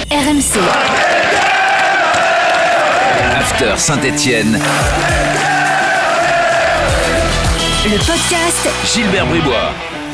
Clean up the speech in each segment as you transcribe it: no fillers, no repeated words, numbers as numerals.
RMC. After Saint-Étienne. Le podcast Gilbert Bribois.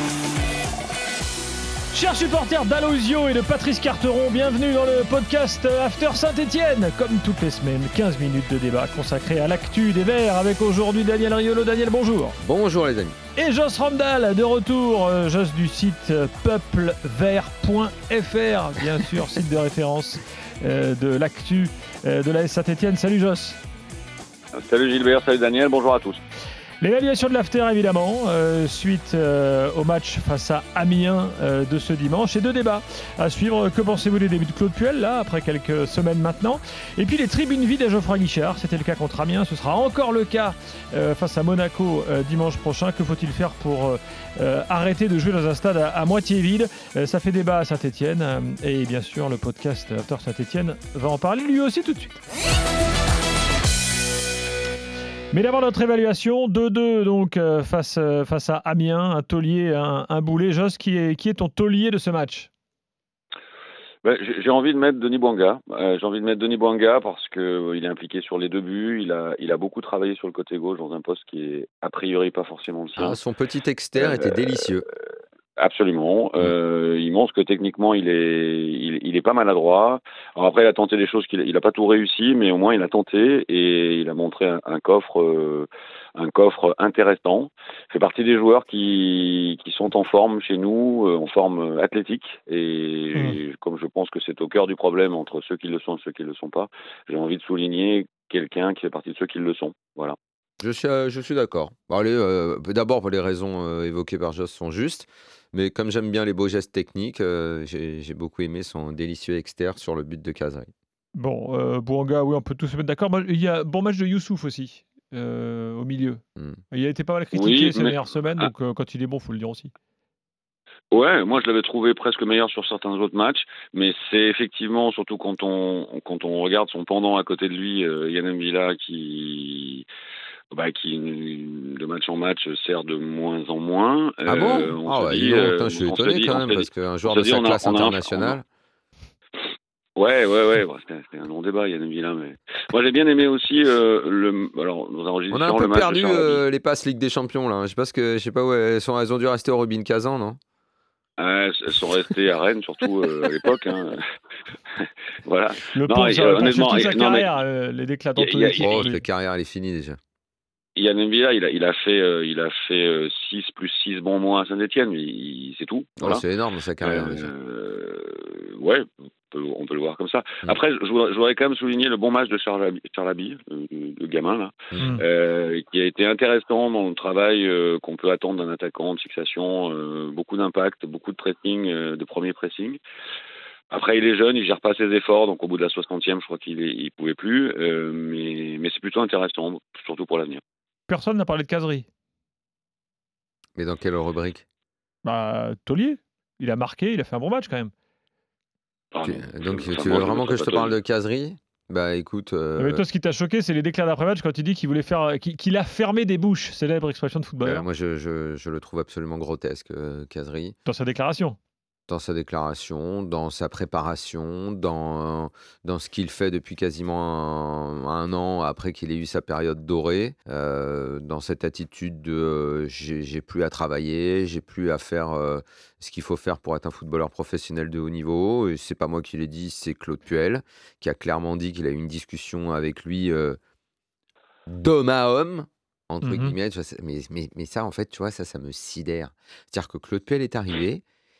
Chers supporters d'Alozio et de Patrice Carteron, bienvenue dans le podcast After Saint-Étienne. Comme toutes les semaines, 15 minutes de débat consacré à l'actu des Verts avec aujourd'hui Daniel Riolo. Daniel, bonjour. Bonjour les amis. Et Joss Ramdal de retour, Joss du site peuplevert.fr, bien sûr, site de référence de l'actu de l'AS Saint-Étienne. Salut Joss. Salut Gilbert, salut Daniel, bonjour à tous. L'évaluation de l'after évidemment, suite au match face à Amiens de ce dimanche, et deux débats à suivre. Que pensez-vous des débuts de Claude Puel là, après quelques semaines maintenant? Et puis les tribunes vides à Geoffroy Guichard, c'était le cas contre Amiens, ce sera encore le cas face à Monaco dimanche prochain. Que faut-il faire pour arrêter de jouer dans un stade à moitié vide? Ça fait débat à Saint-Étienne, et bien sûr le podcast After Saint-Étienne va en parler lui aussi tout de suite. Mais d'abord notre évaluation, 2-2 donc face à Amiens, un taulier, un boulet. Joss, qui est ton taulier de ce match? J'ai envie de mettre Denis Bouanga. Parce qu'il est impliqué sur les deux buts. Il a beaucoup travaillé sur le côté gauche dans un poste qui est a priori pas forcément le sien. Son petit externe était délicieux. Absolument. Il montre que techniquement il est pas maladroit. Alors après il a tenté des choses il a pas tout réussi, mais au moins il a tenté et il a montré un coffre intéressant. Il fait partie des joueurs qui sont en forme chez nous, en forme athlétique, et comme je pense que c'est au cœur du problème entre ceux qui le sont et ceux qui le sont pas, j'ai envie de souligner quelqu'un qui fait partie de ceux qui le sont. Voilà. Je suis d'accord. Bon, allez, d'abord, les raisons évoquées par Joss sont justes, mais comme j'aime bien les beaux gestes techniques, j'ai beaucoup aimé son délicieux externe sur le but de Cazerie. Bon, Bouanga, oui, on peut tous se mettre d'accord. Il y a un bon match de Youssouf aussi, au milieu. Il a été pas mal critiqué ces dernières semaines, donc quand il est bon, il faut le dire aussi. Ouais, moi je l'avais trouvé presque meilleur sur certains autres matchs, mais c'est effectivement, surtout quand on regarde son pendant à côté de lui, Yann M'Vila, qui de match en match sert de moins en moins. Ah bon? Je suis étonné quand même, parce qu'un joueur de sa classe internationale... Ouais, c'était un long débat, Yann M'Vila, mais moi j'ai bien aimé aussi dans un registre. On a un peu perdu les passes Ligue des Champions là. Je sais pas où elles ont dû rester au Rubin Kazan, non? Elles sont restées à Rennes, surtout à l'époque. Hein. Voilà. Le pauvre, honnêtement, sa carrière, les déclats dans tous les équipes. La carrière, elle est finie déjà. Yann M'Vila, il a fait 6 plus 6 bons mois à Saint-Étienne, c'est tout. Voilà. C'est énorme sa carrière déjà. Ouais, on peut le voir comme ça. Après, je voudrais quand même souligner le bon match de Charlaby, le gamin là, qui a été intéressant dans le travail qu'on peut attendre d'un attaquant de fixation, beaucoup d'impact, beaucoup de pressing, de premier pressing. Après, il est jeune, il gère pas ses efforts, donc au bout de la 60e, je crois qu'il pouvait plus, mais c'est plutôt intéressant, surtout pour l'avenir. Personne n'a parlé de Cazerie. Mais dans quelle rubrique? Taulier. Il a marqué, il a fait un bon match quand même. Donc tu veux vraiment que je te parle de Cazerie? Bah écoute. Mais toi, ce qui t'a choqué, c'est les déclats d'après-match quand il dit qu'il a fermé des bouches, célèbre expression de footballeur. Moi, je le trouve absolument grotesque, Cazerie. Dans sa déclaration. Dans sa déclaration, dans sa préparation, dans ce qu'il fait depuis quasiment un an après qu'il ait eu sa période dorée, dans cette attitude de j'ai plus à travailler, j'ai plus à faire ce qu'il faut faire pour être un footballeur professionnel de haut niveau. Et c'est pas moi qui l'ai dit, c'est Claude Puel qui a clairement dit qu'il a eu une discussion avec lui d'homme à homme, entre guillemets. Mais ça, en fait, tu vois, ça me sidère. C'est-à-dire que Claude Puel est arrivé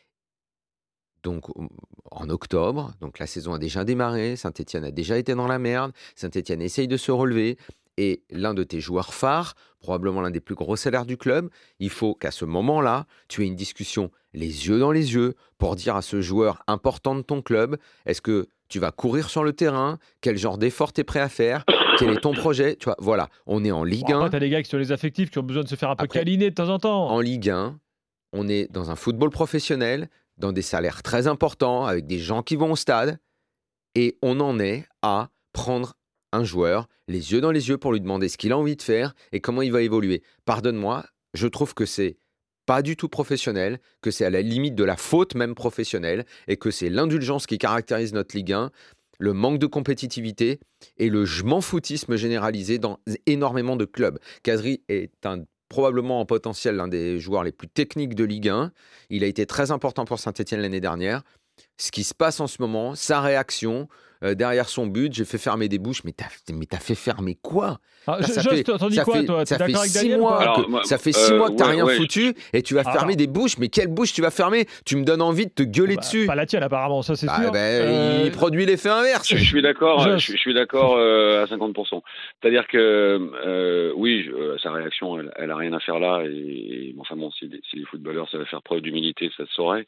donc en octobre, donc la saison a déjà démarré, Saint-Étienne a déjà été dans la merde, Saint-Étienne essaye de se relever, et l'un de tes joueurs phares, probablement l'un des plus gros salaires du club, il faut qu'à ce moment-là, tu aies une discussion les yeux dans les yeux pour dire à ce joueur important de ton club, est-ce que tu vas courir sur le terrain, quel genre d'effort tu es prêt à faire, quel est ton projet, tu vois, voilà, on est en Ligue 1. Après, tu as des gars qui sont les affectifs, qui ont besoin de se faire un peu câliner de temps en temps. En Ligue 1, on est dans un football professionnel, dans des salaires très importants, avec des gens qui vont au stade, et on en est à prendre un joueur les yeux dans les yeux pour lui demander ce qu'il a envie de faire et comment il va évoluer. Pardonne-moi, je trouve que c'est pas du tout professionnel, que c'est à la limite de la faute même professionnelle, et que c'est l'indulgence qui caractérise notre Ligue 1, le manque de compétitivité et le je m'en foutisme généralisé dans énormément de clubs. Kazri est probablement en potentiel l'un des joueurs les plus techniques de Ligue 1. Il a été très important pour Saint-Etienne l'année dernière. Ce qui se passe en ce moment, sa réaction derrière son but, j'ai fait fermer des bouches. Mais t'as fait fermer quoi? T'en dis quoi, toi? T'es d'accord avec Daniel? Ça fait 6 mois que t'as rien ouais, foutu et tu vas fermer des bouches. Mais quelle bouche tu vas fermer? Tu me donnes envie de te gueuler dessus. Pas la tienne, apparemment, ça c'est sûr. Il produit l'effet inverse. Je suis d'accord. Je suis d'accord à 50%. C'est-à-dire que oui, sa réaction, elle a rien à faire là. Et enfin bon, si les footballeurs savaient faire preuve d'humilité, ça se saurait.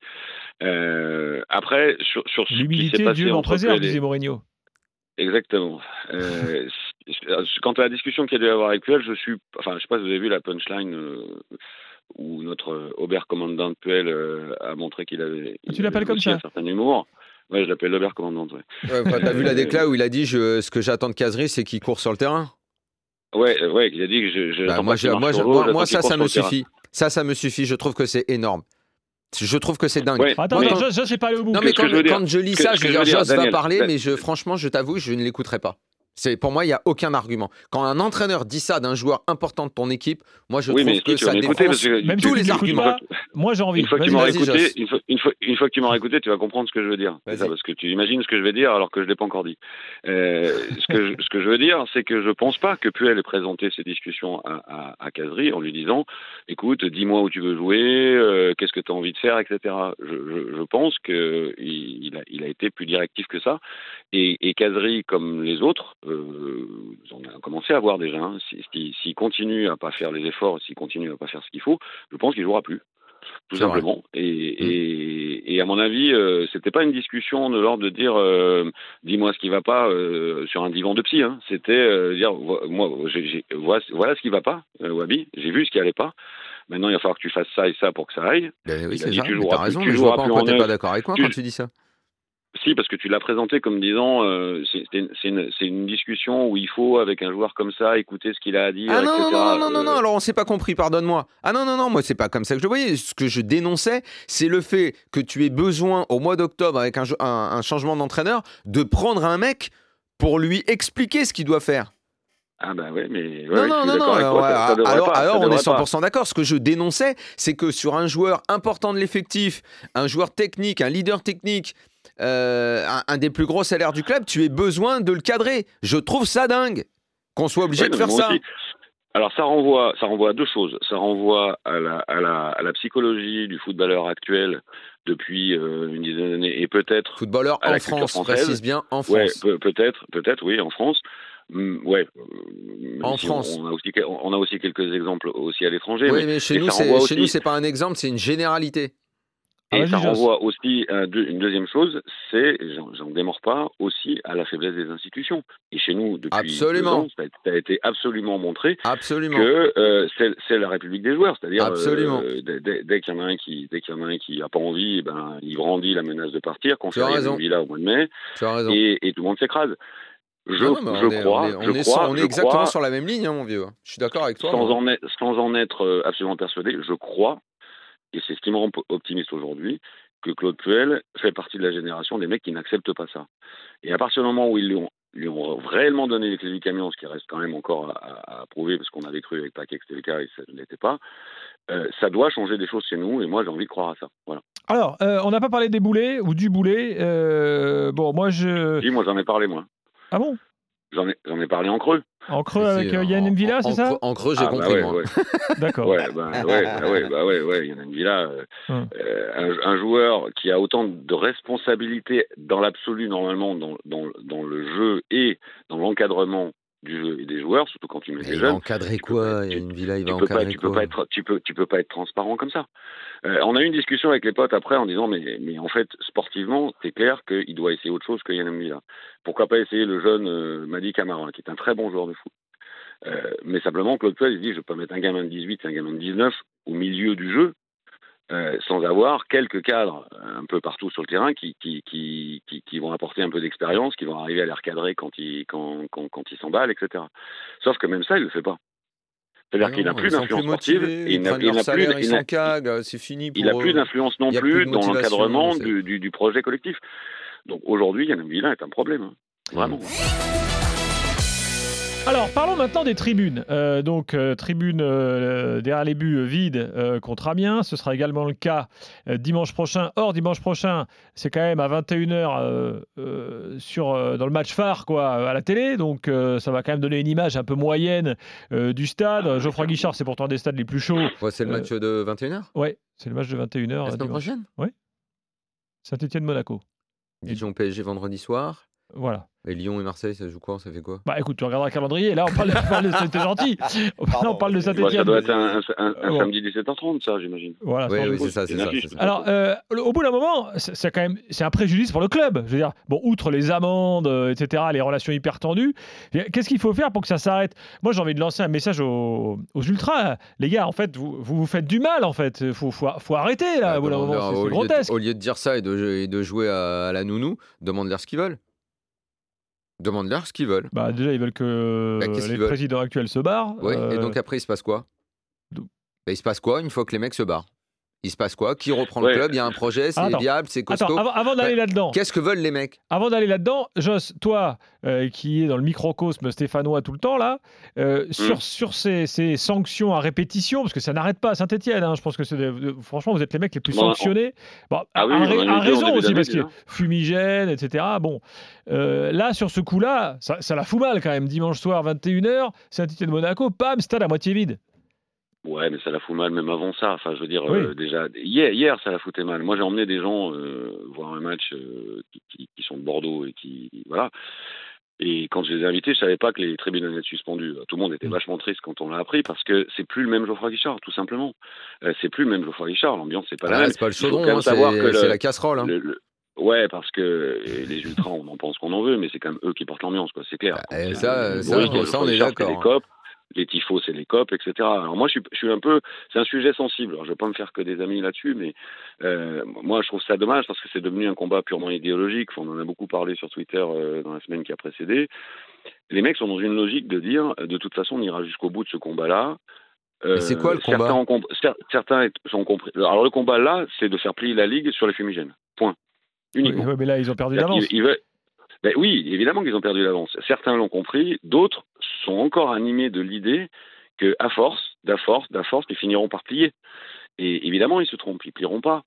Après, sur ce qui s'est l'humilité, passé Dieu m'en entre préserve, PL et- disait Mourinho. Exactement. Quant à la discussion qu'il y a dû y avoir avec Puel, je sais pas si vous avez vu la punchline où notre Oberkommandant Puel a montré qu'il avait. Tu l'appelles comme ça? Un certain humour. Ouais, je l'appelle l'Oberkommandant. Ouais. T'as vu la décla où il a dit ce que j'attends de Kazri, c'est qu'il court sur le terrain. Ouais, il a dit que moi, ça me suffit. Ça me suffit. Je trouve que c'est énorme. Je trouve que c'est dingue. Ouais. Attends, je sais pas aller au bout. Non, mais quand je lis ça, je veux dire, Joss va Daniel, parler, mais franchement, je t'avoue, je ne l'écouterai pas. Pour moi, il n'y a aucun argument. Quand un entraîneur dit ça d'un joueur important de ton équipe, moi, je trouve que ça défonce même tous les arguments. Moi, j'ai envie. Une fois que tu m'auras écouté, une fois que tu m'auras écouté, tu vas comprendre ce que je veux dire. C'est ça, parce que tu imagines ce que je vais dire alors que je l'ai pas encore dit. Ce que je veux dire, c'est que je pense pas que Puel ait présenté ces discussions à Kazri en lui disant, écoute, dis-moi où tu veux jouer, qu'est-ce que tu as envie de faire, etc. Je pense que il a été plus directif que ça. Et Kazri, comme les autres, on a commencé à voir déjà. S'il continue à pas faire les efforts, s'il continue à pas faire ce qu'il faut, je pense qu'il jouera plus, tout simplement. Et à mon avis, c'était pas une discussion de l'ordre de dire dis-moi ce qui va pas sur un divan de psy. Hein. C'était dire moi, voilà ce qui va pas, Wabi. J'ai vu ce qui allait pas. Maintenant, il va falloir que tu fasses ça et ça pour que ça aille. Oui, c'est ça. T'as raison, mais je vois pas pourquoi t'es pas d'accord avec moi quand tu dis ça. Si, parce que tu l'as présenté comme disant c'est une discussion où il faut, avec un joueur comme ça, écouter ce qu'il a à dire, etc. Non, alors on s'est pas compris, pardonne-moi. Non, moi c'est pas comme ça que je le voyais. Ce que je dénonçais, c'est le fait que tu aies besoin, au mois d'octobre, avec un changement d'entraîneur, de prendre un mec pour lui expliquer ce qu'il doit faire. Ah bah ouais, mais... Alors on est 100% d'accord. Ce que je dénonçais, c'est que sur un joueur important de l'effectif, un joueur technique, un leader technique, un des plus gros salaires du club, tu aies besoin de le cadrer. Je trouve ça dingue qu'on soit obligé de faire ça. Aussi. Alors ça renvoie à deux choses. Ça renvoie à la psychologie du footballeur actuel depuis une dizaine d'années, et peut-être footballeur en France, précise bien en France. Ouais, peut-être oui, en France. Ouais. En France. On a aussi quelques exemples aussi à l'étranger. Oui, mais chez nous, c'est pas un exemple, c'est une généralité. Et ça renvoie aussi à une deuxième chose, c'est, j'en démords pas, aussi à la faiblesse des institutions. Et chez nous, depuis 2 ans, ça a été absolument montré que c'est la République des joueurs. C'est-à-dire, dès qu'il y en a un qui a pas envie, il brandit la menace de partir, qu'on fait une villa au mois de mai, et tout le monde s'écrase. On est exactement sur la même ligne, mon vieux. Je suis d'accord avec toi. Sans en être absolument persuadé, je crois, et c'est ce qui me rend optimiste aujourd'hui, que Claude Puel fait partie de la génération des mecs qui n'acceptent pas ça. Et à partir du moment où ils lui ont réellement donné les clés du camion, ce qui reste quand même encore à prouver, parce qu'on avait cru avec Paquet que c'était le cas et ça ne l'était pas, ça doit changer des choses chez nous, et moi j'ai envie de croire à ça. Voilà. Alors, on n'a pas parlé des boulets ou du boulet. Moi j'en ai parlé, moi. Ah bon? J'en ai parlé en creux. En creux avec Yann Villa, c'est ça? En creux, j'ai compris, moi. Ouais. D'accord. Ouais, Yann Villa, un joueur qui a autant de responsabilités dans l'absolu, normalement, dans le jeu et dans l'encadrement du jeu et des joueurs, surtout quand tu mets des jeunes. Il va encadrer quoi? Yann Villa, il va encadrer quoi? Tu peux pas être transparent comme ça. On a eu une discussion avec les potes après en disant mais en fait sportivement c'est clair qu'il doit essayer autre chose que Yann Villa. Pourquoi pas essayer le jeune Madi Camara qui est un très bon joueur de foot. Mais simplement Claude Puel il dit je peux pas mettre un gamin de 18 et un gamin de 19 au milieu du jeu sans avoir quelques cadres un peu partout sur le terrain qui vont apporter un peu d'expérience, qui vont arriver à les recadrer quand ils s'emballent, etc. Sauf que même ça il le fait pas. C'est-à-dire Mais qu'il n'a non, plus ils sont d'influence plus sportive. motivés, Et ils prennent leur salaire, ils s'en caguent, c'est fini il n'a pour plus eux. d'influence non Il y a plus plus de dans motivation, l'encadrement c'est... du projet collectif. Donc aujourd'hui, Yann Villa est un problème. Hein. Vraiment. Alors, parlons maintenant des tribunes. Tribunes derrière les buts vides contre Amiens. Ce sera également le cas dimanche prochain. Or, dimanche prochain, c'est quand même à 21h dans le match phare à la télé. Donc, ça va quand même donner une image un peu moyenne du stade. Geoffroy Guichard, c'est pourtant un des stades les plus chauds. Ouais, c'est le match de 21h Ouais, c'est le match de 21h la semaine dimanche. prochaine. Oui. Saint-Étienne-Monaco. Dijon PSG vendredi soir. Voilà. Et Lyon et Marseille, ça joue quoi? Ça fait quoi? Bah écoute, tu regarderas le calendrier. Là, on parle de c'était gentil. On parle de Ça Saint-Étienne. doit être un samedi 17h30, ça, j'imagine. Voilà. Oui, c'est ça. Alors, au bout d'un moment, c'est un préjudice pour le club. Je veux dire, bon, outre les amendes, etc., les relations hyper tendues, qu'est-ce qu'il faut faire pour que ça s'arrête? Moi, j'ai envie de lancer un message aux ultras. Les gars, en fait, vous faites du mal, en fait. Faut arrêter, là, au bout d'un moment. C'est grotesque. Au lieu de dire ça et de jouer à la nounou, demande-leur ce qu'ils veulent. Demande-leur ce qu'ils veulent. Bah, déjà, ils veulent que les présidents actuels se barrent. Oui, et donc après, il se passe quoi? Il se passe quoi une fois que les mecs se barrent? Il se passe quoi? Qui reprend le club? Il y a un projet, c'est viable, c'est costaud. Avant d'aller là-dedans. Qu'est-ce que veulent les mecs? Avant d'aller là-dedans, Joss, toi qui es dans le microcosme stéphanois tout le temps, là, sur ces sanctions à répétition, parce que ça n'arrête pas à Saint-Etienne, je pense que franchement, vous êtes les mecs les plus sanctionnés. Bon, à raison aussi, parce que fumigène, etc. Bon, là, sur ce coup-là, ça la fout mal quand même. Dimanche soir, 21h, Saint-Etienne-Monaco, pam, stade à moitié vide. Ouais, mais ça la fout mal même avant ça. Enfin, je veux dire, déjà, hier, ça la foutait mal. Moi, j'ai emmené des gens voir un match qui sont de Bordeaux et voilà. Et quand je les ai invités, je savais pas que les tribunes allaient être suspendues. Tout le monde était vachement triste quand on l'a appris parce que c'est plus le même Geoffroy Guichard, tout simplement. C'est plus le même Geoffroy Guichard. L'ambiance, c'est pas la même. C'est pas le chaudron, c'est la casserole. Ouais, parce que les ultras, on en pense qu'on en veut, mais c'est quand même eux qui portent l'ambiance, quoi. C'est clair. Ça, on est d'accord. Les tifos, c'est les copes, etc. Alors moi, je suis un peu... C'est un sujet sensible. Alors, je ne vais pas me faire que des amis là-dessus, mais moi, je trouve ça dommage parce que c'est devenu un combat purement idéologique. On en a beaucoup parlé sur Twitter dans la semaine qui a précédé. Les mecs sont dans une logique de dire, de toute façon, on ira jusqu'au bout de ce combat-là. C'est quoi le combat? Certains ont compris. Alors le combat là, c'est de faire plier la Ligue sur les fumigènes. Point. Uniquement. Oui, mais là, ils ont perdu d'avance. Ben oui, évidemment qu'ils ont perdu l'avance. Certains l'ont compris, d'autres sont encore animés de l'idée qu'à force, ils finiront par plier. Et évidemment, ils se trompent, ils plieront pas.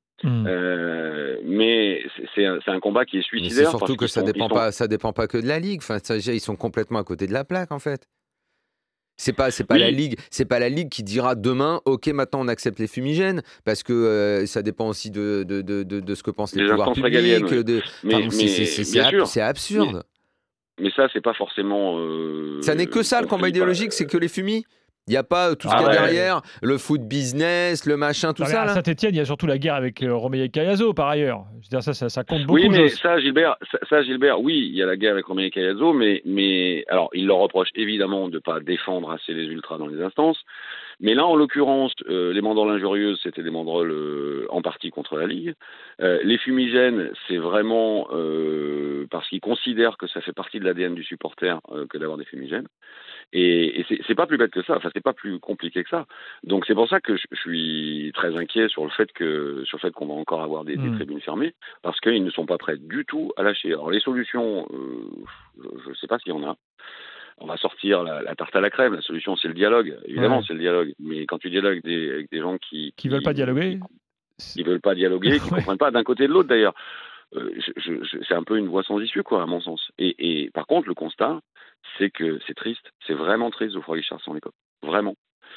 Mais c'est un combat qui est suicidaire. Mais c'est surtout que ça dépend pas que de la Ligue. Enfin, ils sont complètement à côté de la plaque, en fait. C'est pas la Ligue qui dira demain, ok, maintenant on accepte les fumigènes, parce que ça dépend aussi de ce que pensent les pouvoirs publics. C'est absurde. Mais ça, c'est pas forcément. Ça n'est que ça le combat idéologique, c'est que les fumis. Il n'y a pas tout ce qu'il y a derrière, le foot business, le machin, tout ça. À Saint-Etienne, il y a surtout la guerre avec Romeyer Cayazo, par ailleurs. Je veux dire, ça compte beaucoup. Oui, mais ça, Gilbert, oui, il y a la guerre avec Romeyer Cayazo, mais alors, il leur reproche évidemment de ne pas défendre assez les ultras dans les instances. Mais là, en l'occurrence, les banderoles injurieuses, c'était des banderoles en partie contre la Ligue. Les fumigènes, c'est vraiment parce qu'ils considèrent que ça fait partie de l'ADN du supporter que d'avoir des fumigènes. Et c'est pas plus bête que ça, enfin c'est pas plus compliqué que ça. Donc c'est pour ça que je suis très inquiet sur le fait qu'on va encore avoir des tribunes fermées, parce qu'ils ne sont pas prêts du tout à lâcher. Alors les solutions, je sais pas s'il y en a. On va sortir la tarte à la crème. La solution, c'est le dialogue. Évidemment, c'est le dialogue. Mais quand tu dialogues avec des gens qui veulent pas dialoguer, qui comprennent pas d'un côté et de l'autre d'ailleurs. C'est un peu une voie sans issue, quoi, à mon sens. Et par contre, le constat, c'est que c'est triste. C'est vraiment triste, Geoffroy Guichard sans les copes. Vraiment.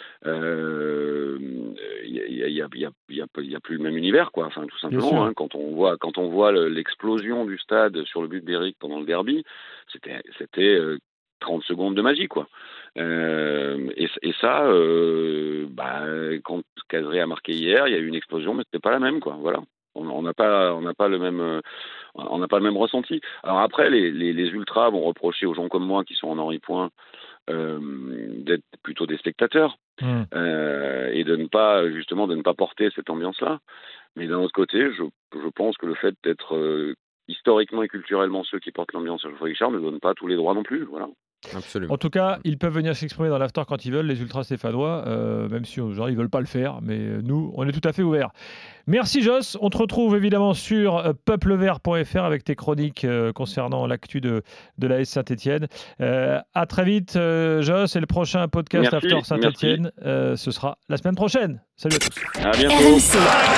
Il y a plus le même univers, quoi. Enfin, tout simplement, quand on voit l'explosion du stade sur le but d'Éric pendant le derby, c'était 30 secondes de magie, quoi. Et ça, quand Cazorla a marqué hier, il y a eu une explosion, mais c'était pas la même, quoi. Voilà. On n'a pas le même ressenti. Alors après, les ultras vont reprocher aux gens comme moi qui sont en Henri Point d'être plutôt des spectateurs et de ne pas porter cette ambiance-là. Mais d'un autre côté, je pense que le fait d'être historiquement et culturellement ceux qui portent l'ambiance à Geoffroy Guichard ne donne pas tous les droits non plus. Voilà. Absolument. En tout cas, ils peuvent venir s'exprimer dans l'after quand ils veulent, les ultras stéphanois, même si genre, ils veulent pas le faire, mais nous, on est tout à fait ouverts. Merci Joss, on te retrouve évidemment sur peuplevert.fr avec tes chroniques concernant l'actu de l'AS Saint-Etienne. À très vite Joss, et le prochain podcast Merci, After Saint-Etienne, ce sera la semaine prochaine. Salut à tous. À bientôt. RMC.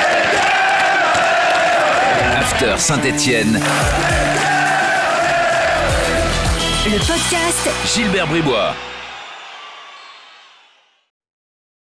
After Saint-Etienne, Le podcast Gilbert Bribois.